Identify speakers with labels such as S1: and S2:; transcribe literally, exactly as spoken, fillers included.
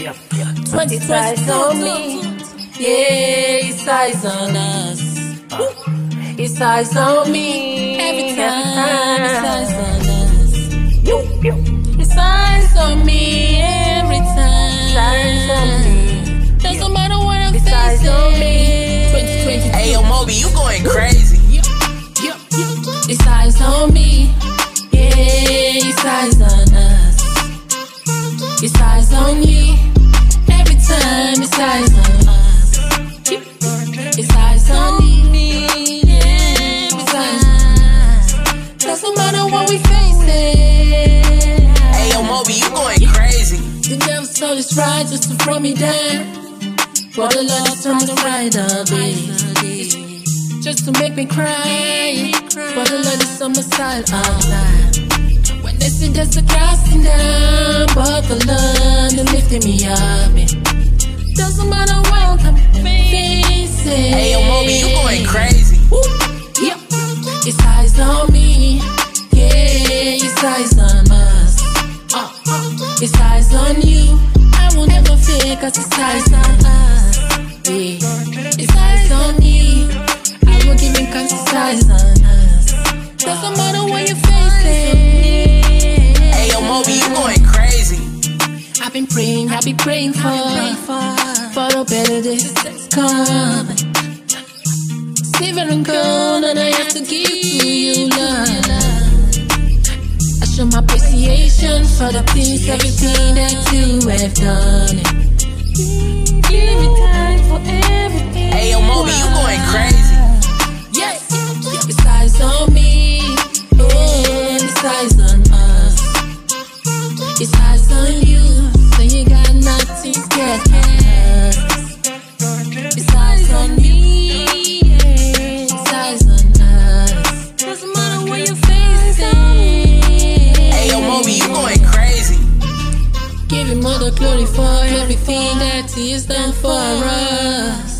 S1: yeah, yeah. twenty size on me. Yeah, it's eyes on us. Uh, it's eyes on me. Every time, it's eyes on us. It's eyes on me every time. It's eyes on me. Doesn't matter what I'm facing. It's eyes on me. twenty twenty.
S2: Hey, yo, Moby, you going crazy.
S1: It's eyes on me. Yeah, it's eyes on us. It's eyes on you. Every time, it's eyes on us. It's eyes on me. Yeah, it's eyes on us. Doesn't matter what we facing.
S2: Hey, yo, Moby, you going crazy.
S1: The devil stole his ride just to throw me down. But the Lord is on the right of it, just to make me cry. But the Lord is on my side all time. When they see there's a casting down, but the Lord is lifting me up. It doesn't matter what I'm facing.
S2: Hey, yo, Moby, you going crazy.
S1: Yep, it's eyes on me. Yeah, it's eyes on us. Uh, it's eyes on you. I won't ever fear, cause it's eyes on us. Yeah, it's eyes on you. I won't give in, cause it's eyes on us. Doesn't matter what you're facing.
S2: Hey, yo, Moby, you going crazy.
S1: I've been praying, I've been praying for, for the better days that's coming. Silver and gold, and I have to give to you, Lord. I show my appreciation for the things, everything that you have done. Give me time for everything.
S2: Hey, yo, Moby, you going crazy.
S1: Yes, it's eyes on me. Oh, it's eyes on us. It's eyes on you. So you got nothing to get us. It's eyes on me. It's eyes on us. Doesn't matter what you're facing.
S2: Hey, yo, Moby, you going crazy.
S1: Give him all the glory for everything that he has done for us.